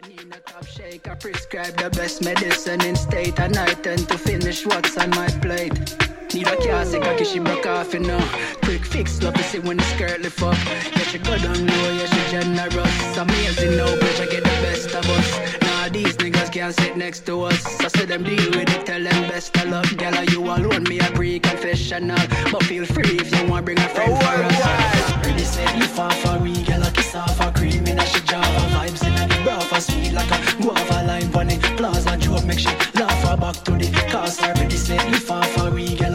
In a top shake, I prescribe the best medicine in state, and I tend to finish what's on my plate. Need a classic, I guess she broke off, you know. Quick fix, love to see when the skirt lift up. Yeah, she go down low, yeah, she generous. Amazing, no bitch, I get the best of us. Nah, these niggas can't sit next to us. I say them deal with it, tell them best of luck. Girl, you alone, me a pre-confessional. But feel free if you want, bring a friend for us. Pretty say, lift off a wee, girl, a kiss off a cream. In a she Java vibes, in a the bra for sweet like a guava lime bunny. Plaza joke, make she laugh her back to the cast. Pretty say, lift off a wee, girl.